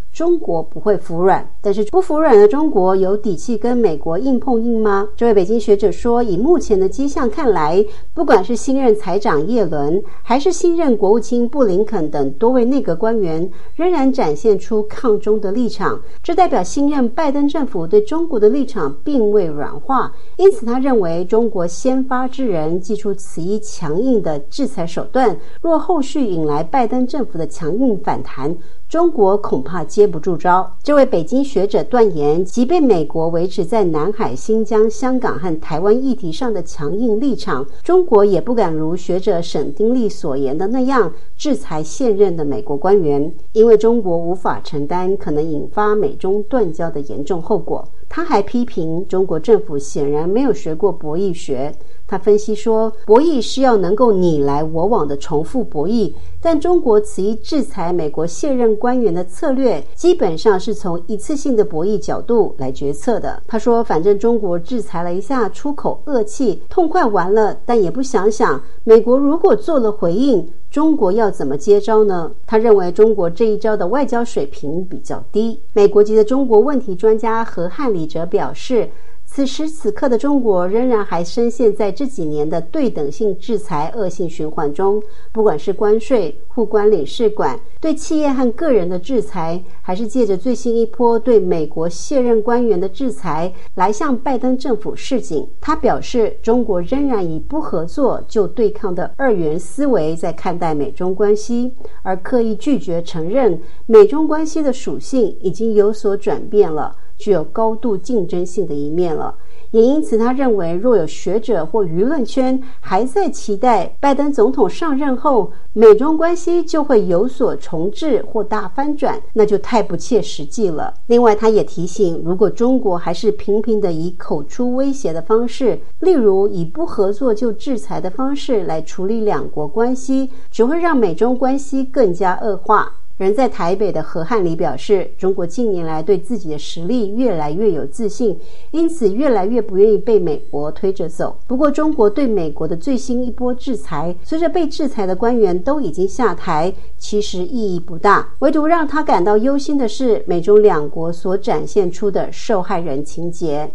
中国不会服软，但是不服软的中国有底气跟美国硬碰硬吗？这位北京学者说，以目前的迹象看来，不管是新任财长耶伦，还是新任国务卿布林肯等多位内阁官员，仍然展现出抗中的立场，这代表新任拜登政府对中国的立场并未软化，因此他认为中国先发制人，祭出此一强硬的制裁手段，若后续引来拜登政府的强硬反弹，中国恐怕接不住招。这位北京学者断言，即便美国维持在南海、新疆、香港和台湾议题上的强硬立场，中国也不敢如学者沈丁立所言的那样制裁现任的美国官员，因为中国无法承担可能引发美中断交的严重后果。他还批评中国政府显然没有学过博弈学。他分析说，博弈是要能够你来我往的重复博弈，但中国此一制裁美国现任官员的策略，基本上是从一次性的博弈角度来决策的。他说，反正中国制裁了一下，出口恶气，痛快完了，但也不想想，美国如果做了回应，中国要怎么接招呢？他认为中国这一招的外交水平比较低。美国籍的中国问题专家何汉礼则表示，此时此刻的中国仍然还深陷在这几年的对等性制裁恶性循环中，不管是关税、互关领事馆、对企业和个人的制裁，还是借着最新一波对美国卸任官员的制裁来向拜登政府示警。他表示，中国仍然以不合作就对抗的二元思维在看待美中关系，而刻意拒绝承认美中关系的属性已经有所转变了，具有高度竞争性的一面了。也因此他认为，若有学者或舆论圈还在期待拜登总统上任后美中关系就会有所重置或大翻转，那就太不切实际了。另外他也提醒，如果中国还是频频的以口出威胁的方式，例如以不合作就制裁的方式来处理两国关系，只会让美中关系更加恶化。人在台北的何汉礼表示，中国近年来对自己的实力越来越有自信，因此越来越不愿意被美国推着走。不过中国对美国的最新一波制裁，随着被制裁的官员都已经下台，其实意义不大，唯独让他感到忧心的是美中两国所展现出的受害人情节。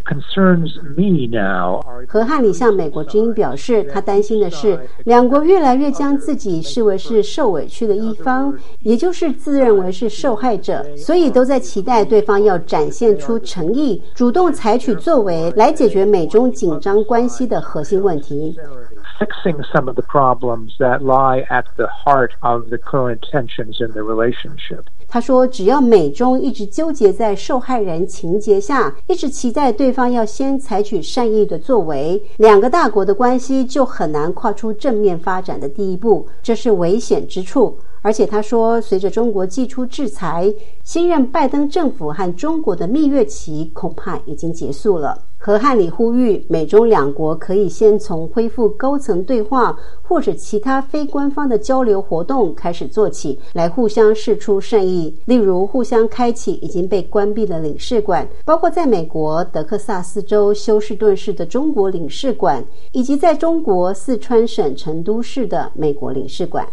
何汉礼向美国之音表示，他担心的是两国越来越将自己视为是受委屈的一方，也就是自认为是受害者，所以都在期待对方要展现出诚意，主动采取作为来解决美中紧张关系的核心问题。 Fixing some of the problems that lie at the heart of the current tensions in the relationship. 他说，只要美中一直纠结在受害人情节下，一直期待对方要先采取善意的作为，两个大国的关系就很难跨出正面发展的第一步，这是危险之处。而且他说，随着中国祭出制裁，新任拜登政府和中国的蜜月期恐怕已经结束了。何汉礼呼吁美中两国可以先从恢复高层对话或者其他非官方的交流活动开始做起，来互相释出善意，例如互相开启已经被关闭的领事馆，包括在美国德克萨斯州休士顿市的中国领事馆，以及在中国四川省成都市的美国领事馆。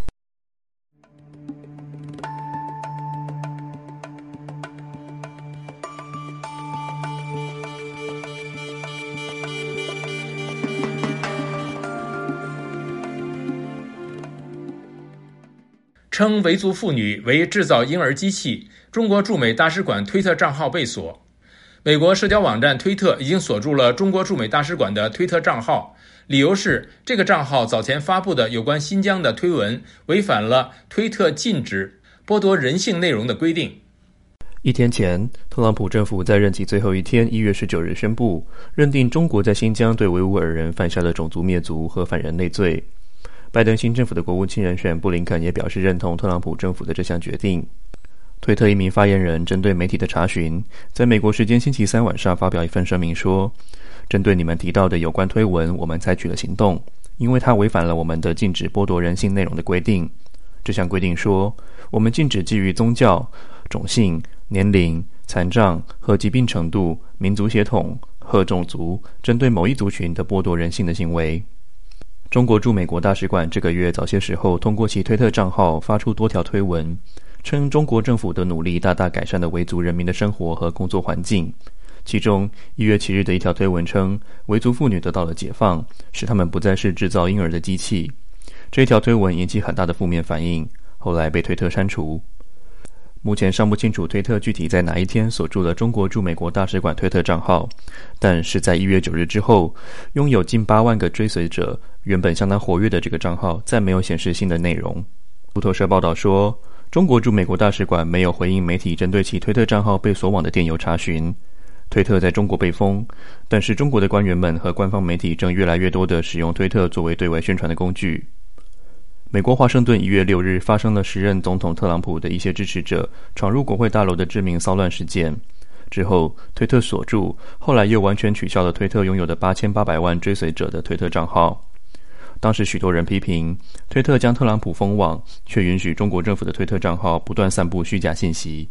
称维族妇女为制造婴儿机器，中国驻美大使馆推特账号被锁。美国社交网站推特已经锁住了中国驻美大使馆的推特账号，理由是这个账号早前发布的有关新疆的推文违反了推特禁止剥夺人性内容的规定。 一天前，特朗普政府在任期最后一天1月19日宣布，认定中国在新疆对维吾尔人犯下了种族灭族和反人类罪。拜登新政府的国务卿人选布林肯也表示认同特朗普政府的这项决定。推特一名发言人针对媒体的查询，在美国时间星期三晚上发表一份声明说，针对你们提到的有关推文，我们采取了行动，因为它违反了我们的禁止剥夺人性内容的规定。这项规定说，我们禁止基于宗教、种姓、年龄、残障和疾病程度、民族血统和种族针对某一族群的剥夺人性的行为。中国驻美国大使馆这个月早些时候通过其推特账号发出多条推文， 称中国政府的努力大大改善了维族人民的生活和工作环境。其中1月7日的一条推文称，维族妇女得到了解放，使他们不再是制造婴儿的机器。这一条推文引起很大的负面反应，后来被推特删除。目前尚不清楚推特具体在哪一天锁住了中国驻美国大使馆推特账号，但是在1月9日之后，拥有近8万个追随者，原本相当活跃的这个账号再没有显示新的内容。路透社报道说，中国驻美国大使馆没有回应媒体针对其推特账号被锁网的电邮查询。推特在中国被封，但是中国的官员们和官方媒体正越来越多地使用推特作为对外宣传的工具。美国华盛顿1月6日发生了时任总统特朗普的一些支持者闯入国会大楼的致命骚乱事件。之后，推特锁住，后来又完全取消了推特拥有的8800万追随者的推特账号。当时许多人批评，推特将特朗普封网，却允许中国政府的推特账号不断散布虚假信息。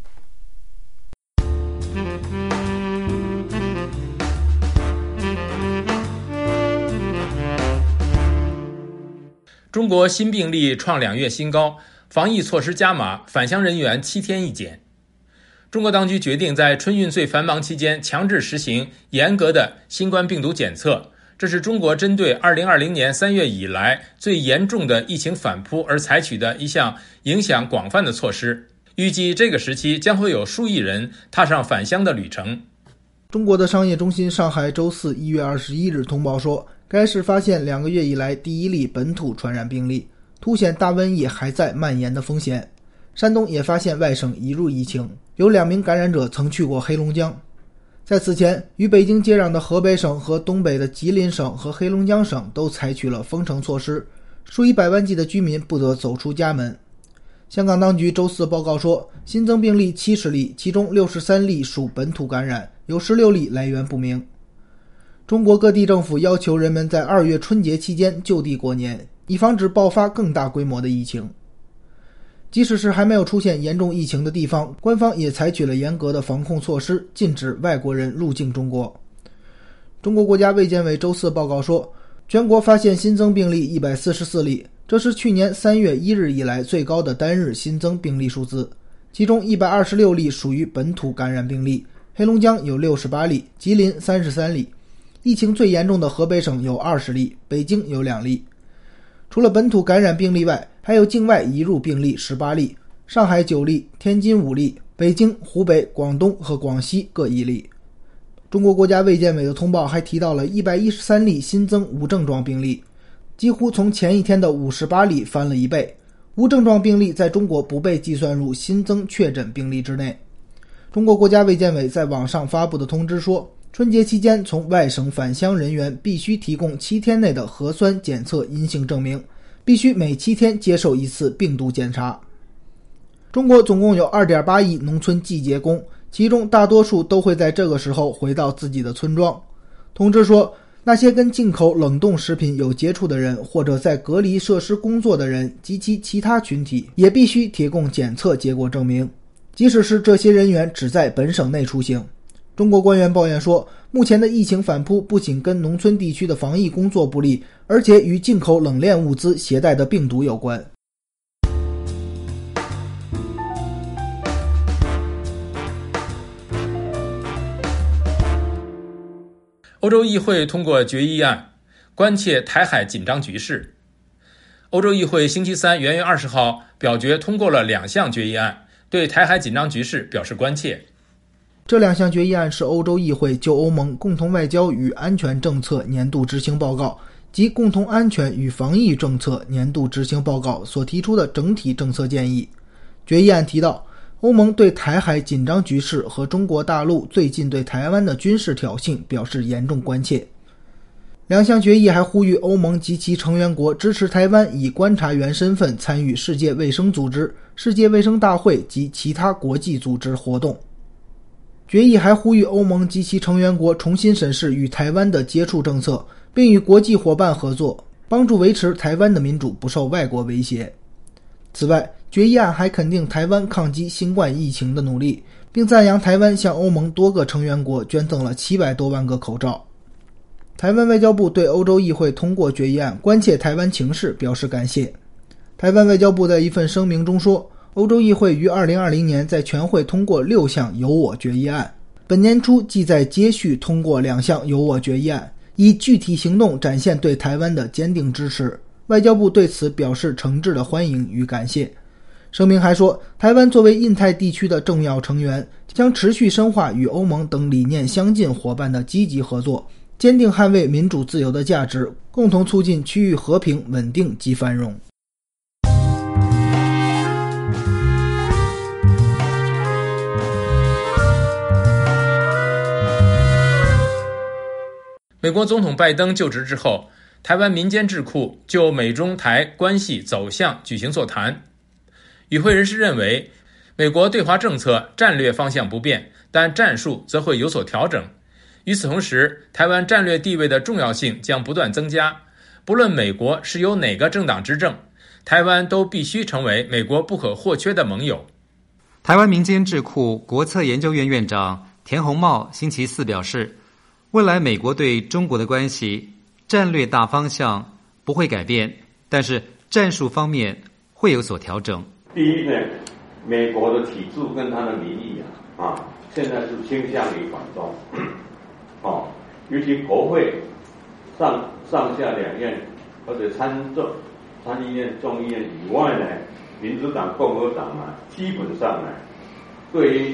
中国新病例创2月新高，防疫措施加码，返乡人员7天一检。中国当局决定在春运最繁忙期间强制实行严格的新冠病毒检测，这是中国针对2020年3月以来最严重的疫情反扑而采取的一项影响广泛的措施。预计这个时期将会有数亿人踏上返乡的旅程。 中国的商业中心上海周四1月21日通报说，该市发现2个月以来第一例本土传染病例，凸显大瘟疫还在蔓延的风险。山东也发现外省移入疫情，有2名感染者曾去过黑龙江。在此前，与北京接壤的河北省和东北的吉林省和黑龙江省都采取了封城措施，数以百万计的居民不得走出家门。香港当局周四报告说，新增病例70例，其中63例属本土感染，有16例来源不明。中国各地政府要求人们在2月春节期间就地过年，以防止爆发更大规模的疫情。即使是还没有出现严重疫情的地方，官方也采取了严格的防控措施，禁止外国人入境中国。中国国家卫健委周四报告说，全国发现新增病例144例，这是去年3月1日以来最高的单日新增病例数字，其中126例属于本土感染病例，黑龙江有68例，吉林33例。疫情最严重的河北省有20例，北京有2例。除了本土感染病例外，还有境外移入病例18例，上海9例，天津5例，北京、湖北、广东和广西各1例。中国国家卫健委的通报还提到了113例新增无症状病例，几乎从前一天的58例翻了1倍。无症状病例在中国不被计算入新增确诊病例之内。中国国家卫健委在网上发布的通知说，春节期间从外省返乡人员必须提供7天内的核酸检测阴性证明，必须每7天接受1次病毒检查。中国总共有 2.8 亿农村季节工，其中大多数都会在这个时候回到自己的村庄。通知说，那些跟进口冷冻食品有接触的人，或者在隔离设施工作的人及其他群体，也必须提供检测结果证明，即使是这些人员只在本省内出行。中国官员抱怨说，目前的疫情反扑不仅跟农村地区的防疫工作不利，而且与进口冷链物资携带的病毒有关。 欧洲议会通过决议案，关切台海紧张局势。欧洲议会星期三元月20号表决通过了2项决议案，对台海紧张局势表示关切。 这2项决议案是欧洲议会就欧盟共同外交与安全政策年度执行报告及共同安全与防疫政策年度执行报告所提出的整体政策建议。决议案提到，欧盟对台海紧张局势和中国大陆最近对台湾的军事挑衅表示严重关切。2项决议还呼吁欧盟及其成员国支持台湾以观察员身份参与世界卫生组织、世界卫生大会及其他国际组织活动。决议还呼吁欧盟及其成员国重新审视与台湾的接触政策，并与国际伙伴合作，帮助维持台湾的民主不受外国威胁。此外，决议案还肯定台湾抗击新冠疫情的努力，并赞扬台湾向欧盟多个成员国捐赠了700多万个口罩。台湾外交部对欧洲议会通过决议案关切台湾情势表示感谢。台湾外交部在一份声明中说， 欧洲议会于2020年在全会通过6项由我决议案，本年初即在接续通过2项由我决议案，以具体行动展现对台湾的坚定支持。外交部对此表示诚挚的欢迎与感谢。声明还说，台湾作为印太地区的重要成员，将持续深化与欧盟等理念相近伙伴的积极合作，坚定捍卫民主自由的价值，共同促进区域和平、稳定及繁荣。 美国总统拜登就职之后，台湾民间智库就美中台关系走向举行座谈。与会人士认为，美国对华政策战略方向不变，但战术则会有所调整。与此同时，台湾战略地位的重要性将不断增加，不论美国是由哪个政党执政，台湾都必须成为美国不可或缺的盟友。 台湾民间智库国策研究院院长田宏茂星期四表示，未来美国对中国的关系战略大方向不会改变，但是战术方面会有所调整。 第一呢，美国的体制跟它的民意现在是倾向于反中，尤其国会上下两院或者参议院、众议院以外呢，民主党、共和党基本上呢，对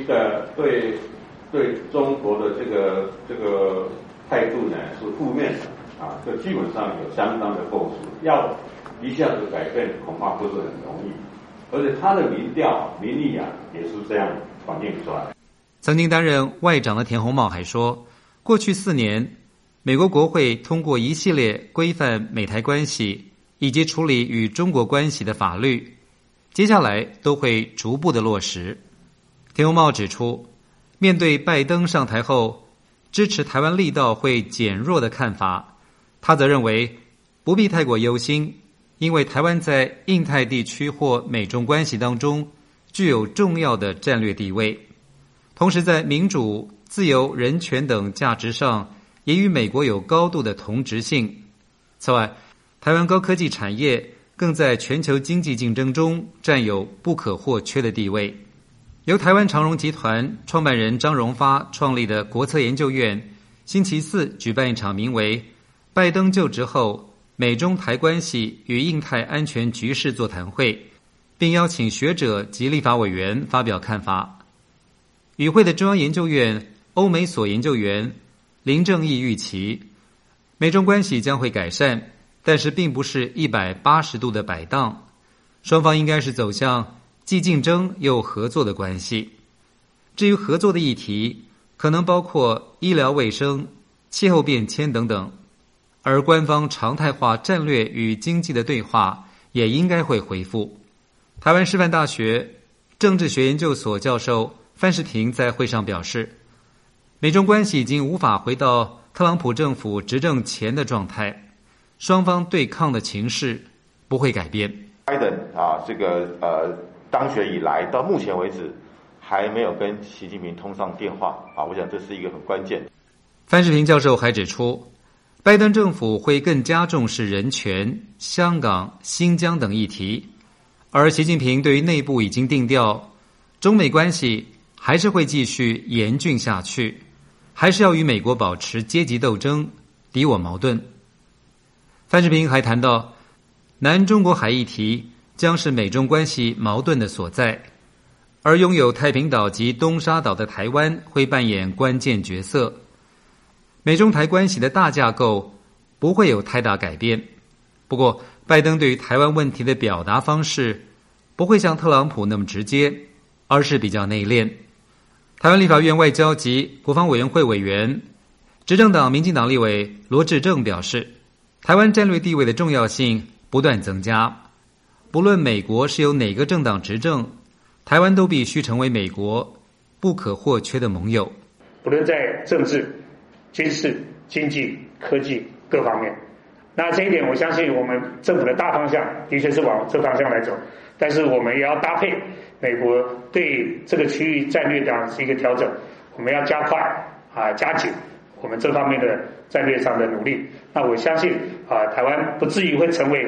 中国的这个态度呢是负面的就基本上有相当的构筑，要一下子改变恐怕不是很容易，而且他的民意也是这样反映出来。 曾经担任外长的田宏茂还说，过去4年，美国国会通过一系列规范美台关系以及处理与中国关系的法律，接下来都会逐步的落实。田宏茂指出，面对拜登上台后支持台湾力道会减弱的看法，他则认为不必太过忧心，因为台湾在印太地区或美中关系当中具有重要的战略地位，同时在民主、自由、人权等价值上也与美国有高度的同质性。此外，台湾高科技产业更在全球经济竞争中占有不可或缺的地位。由台湾长荣集团创办人张荣发创立的国策研究院星期四举办一场名为拜登就职后美中台关系与印太安全局势座谈会，并邀请学者及立法委员发表看法。与会的中央研究院欧美所研究员林正义预期，美中关系将会改善，但是并不是180度的摆荡，双方应该是走向既竞争又合作的关系。至于合作的议题，可能包括医疗卫生、气候变迁等等，而官方常态化战略与经济的对话也应该会恢复。台湾师范大学政治学研究所教授范世平在会上表示，美中关系已经无法回到特朗普政府执政前的状态，双方对抗的情势不会改变。 拜登当选以来到目前为止还没有跟习近平通上电话我想这是一个很关键。 范世平教授还指出，拜登政府会更加重视人权、香港、新疆等议题，而习近平对于内部已经定调，中美关系还是会继续严峻下去，还是要与美国保持阶级斗争，敌我矛盾。范世平还谈到，南中国海议题将是美中关系矛盾的所在，而拥有太平岛及东沙岛的台湾会扮演关键角色。美中台关系的大架构不会有太大改变，不过拜登对于台湾问题的表达方式不会像特朗普那么直接，而是比较内敛。台湾立法院外交及国防委员会委员、执政党民进党立委罗致政表示，台湾战略地位的重要性不断增加，不论美国是由哪个政党执政，台湾都必须成为美国不可或缺的盟友。 不论在政治、军事、经济、科技各方面，那这一点我相信我们政府的大方向的确是往这方向来走，但是我们也要搭配美国对这个区域战略的一个调整，我们要加快加紧我们这方面的战略上的努力。那我相信台湾不至于会成为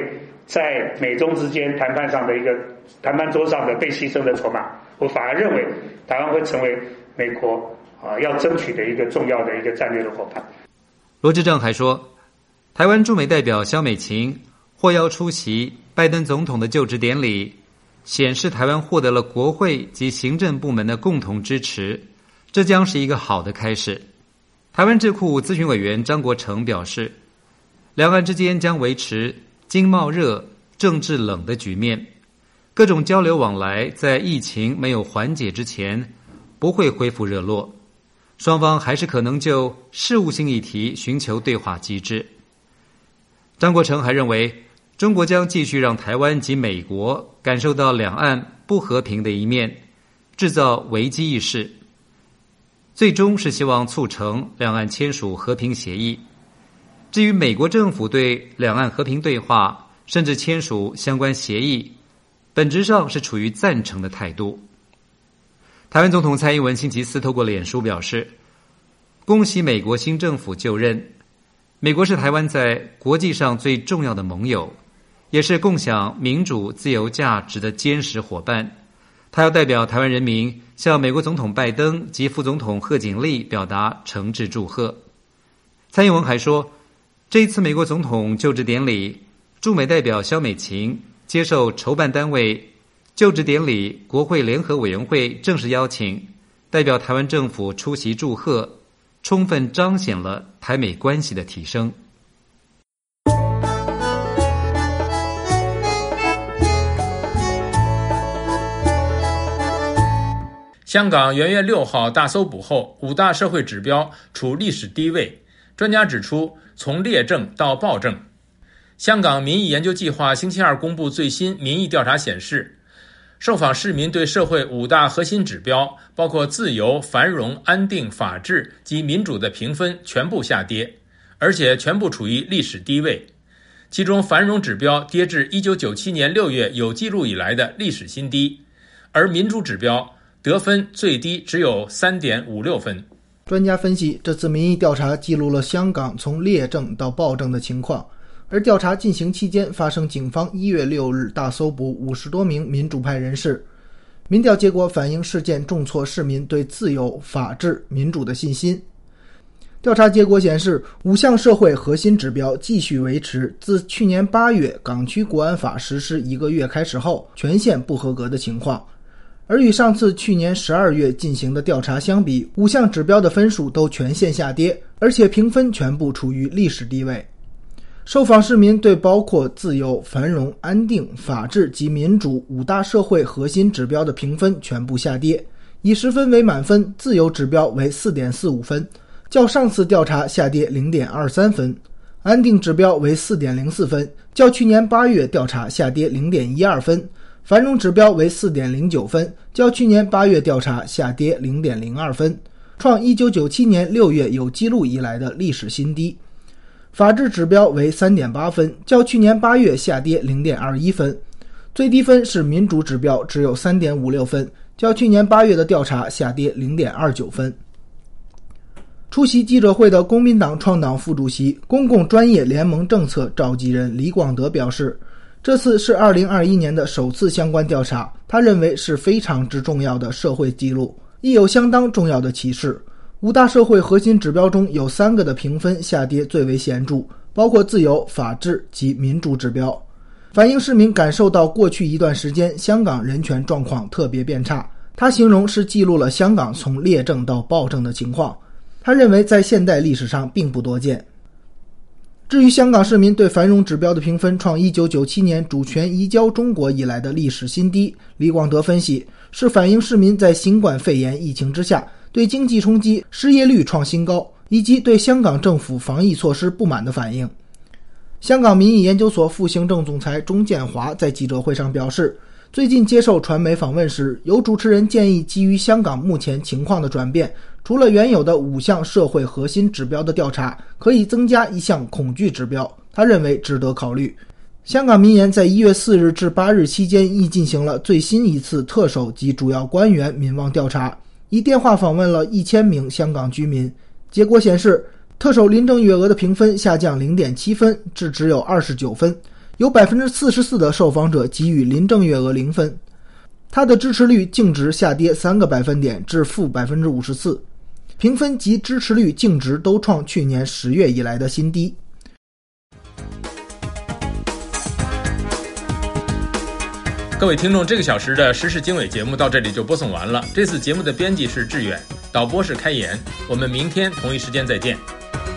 在美中之间谈判桌上的被牺牲的筹码。我反而认为台湾会成为美国要争取的一个重要的一个战略的伙伴。 罗致政还说，台湾驻美代表萧美琴获邀出席拜登总统的就职典礼，显示台湾获得了国会及行政部门的共同支持，这将是一个好的开始。台湾智库咨询委员张国成表示，两岸之间将维持经贸热、政治冷的局面，各种交流往来在疫情没有缓解之前不会恢复热络，双方还是可能就事务性议题寻求对话机制。张国成还认为，中国将继续让台湾及美国感受到两岸不和平的一面，制造危机意识，最终是希望促成两岸签署和平协议。至于美国政府对两岸和平对话甚至签署相关协议，本质上是处于赞成的态度。台湾总统蔡英文星期四透过脸书表示，恭喜美国新政府就任，美国是台湾在国际上最重要的盟友，也是共享民主自由价值的坚实伙伴。他要代表台湾人民向美国总统拜登及副总统贺锦丽表达诚挚祝贺。蔡英文还说，这一次美国总统就职典礼，驻美代表萧美琴接受筹办单位就职典礼国会联合委员会正式邀请，代表台湾政府出席祝贺，充分彰显了台美关系的提升。 香港元月6号大搜捕后，5大社会指标处历史低位。专家指出，从劣政到暴政。香港民意研究计划星期二公布最新民意调查显示，受访市民对社会5大核心指标，包括自由、繁荣、安定、法治及民主的评分全部下跌，而且全部处于历史低位。其中繁荣指标跌至1997年6月有记录以来的历史新低，而民主指标得分最低只有 3.56 分。 专家分析，这次民意调查记录了香港从劣政到暴政的情况，而调查进行期间发生警方1月6日大搜捕50多名民主派人士。民调结果反映事件重挫市民对自由、法治、民主的信心。调查结果显示，5项社会核心指标继续维持自去年8月港区国安法实施1个月开始后全线不合格的情况。而与上次去年12月进行的调查相比，5项指标的分数都全线下跌，而且评分全部处于历史低位。受访市民对包括自由、繁荣、安定、法治及民主5大社会核心指标的评分全部下跌，以10分为满分，自由指标为 4.45 分，较上次调查下跌 0.23 分；安定指标为 4.04 分，较去年8月调查下跌 0.12 分；繁荣指标为 4.09 分，较去年8月调查下跌 0.02 分，创1997年6月有记录以来的历史新低。法治指标为 3.8 分，较去年8月下跌 0.21 分。最低分是民主指标，只有 3.56 分，较去年8月的调查下跌 0.29 分。出席记者会的公民党创党副主席、公共专业联盟政策召集人李广德表示，这次是2021年的首次相关调查，他认为是非常之重要的社会记录，亦有相当重要的启示。5大社会核心指标中有3个的评分下跌最为显著，包括自由、法治及民主指标，反映市民感受到过去一段时间香港人权状况特别变差。他形容是记录了香港从劣政到暴政的情况，他认为在现代历史上并不多见。至于香港市民对繁荣指标的评分创1997年主权移交中国以来的历史新低，李广德分析是反映市民在新冠肺炎疫情之下对经济冲击、失业率创新高，以及对香港政府防疫措施不满的反应。香港民意研究所副行政总裁钟建华在记者会上表示，最近接受传媒访问时，有主持人建议基于香港目前情况的转变，除了原有的5项社会核心指标的调查，可以增加1项恐惧指标，他认为值得考虑。香港民研在1月4日至8日期间亦进行了最新一次特首及主要官员民望调查，以电话访问了1000名香港居民。结果显示，特首林郑月娥的评分下降 0.7 分至只有29分， 有 44% 的受访者给予林郑月娥0分，他的支持率净值下跌3个百分点至负 54%， 评分及支持率净值都创去年10月以来的新低。 各位听众，这个小时的时事经纬节目到这里就播送完了。这次节目的编辑是志远，导播是开言。我们明天同一时间再见。